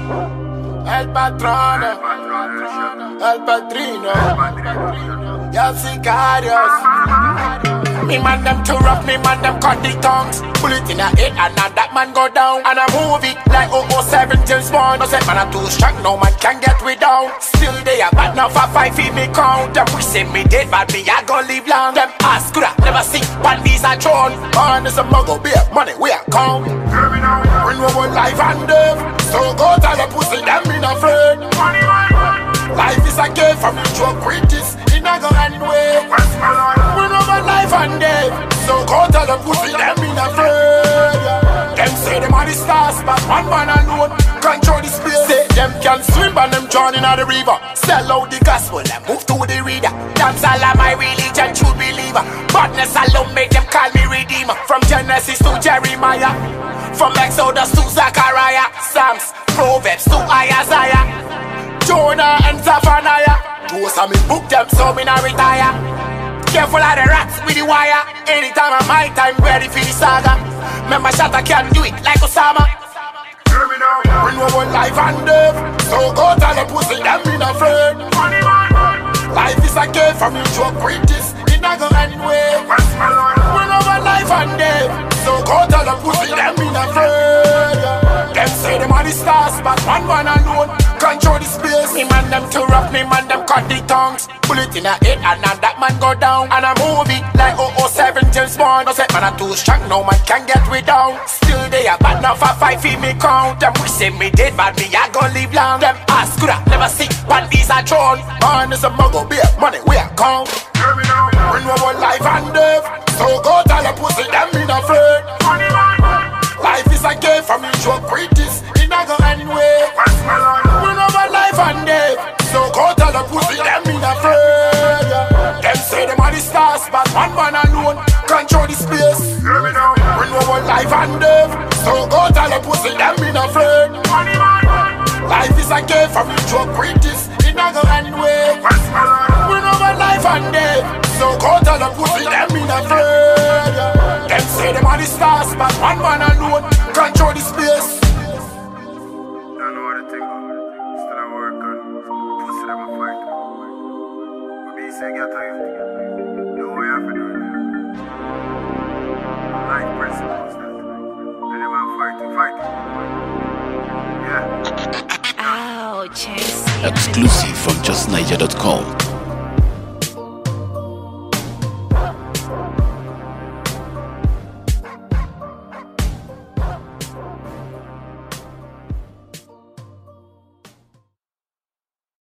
El patrono, el padrino, y el sicarios. Me man them too rough, me man them cut the tongues. Bullet in a head and now that man go down. And I move it like 007 James Bond. No say man I'm too strong, no man can get me down. Still they are bad now for 5 feet me count. Them wish say me dead, but me I gon' live long. Them ass coulda never see one these a throne. Man is a muggle beer, money we a count. Bring over life and death. So go tell the pussy them me not afraid. Life is a gift from you to a greatest. It not go anywhere. Bring over life and death. So go tell the pussy them me not afraid. Them say them are the stars, but one man alone control the space. Say them can swim and them drown in the river. Sell out the gospel and move to the reader. Dance all of my religion, true believer. Badness alone make them call me redeemer. From Genesis to Jeremiah, from Exodus to Zechariah, Psalms, Proverbs to Isaiah, Jonah and Zephaniah. Those are me book them so me not retire. Careful of the rats with the wire. Anytime I'm my time ready for the saga. Remember Shatta can do it like Osama. Bring over life and death. So go tell the pussy them me not afraid. Life is a gift from you to a greatest. It not go anywhere. Bring over life and death. So go tell the pussy them me not afraid. Them say them are the stars, but one man alone control the space. Me man them too rough, me man them cut the tongues. Bullet in a head and now that man go down. And I move it like 007 James Bond. No say man I'm too strong, no man can get me down. Still they are bad now for 5 feet me count. Them wish say me dead, but me I gon' live long. Them ass coulda never see one these a throne. Man is a muggle beer, money we a count. Bring over life and death. So go tell the pussy them me not afraid. Life is a gift from you to a greatest. It not go anywhere. Bring over life and death. So go tell the pussy them me not afraid. Them say them are the stars, but one man alone control the space. Bring over life and death. So go tell the pussy them me not afraid. Life is a gift from you to a greatest. It not go anywhere. Bring over life and death. So go tell the pussy them me not afraid. Them say them are the stars, but one man alone control the space. Don't know what to think of. Still at work on pussy them a fight. But be say get to you. Do what you have to do. Life principles that. And them man fight. Yeah. Ouch, I see. Exclusive from justniger.com.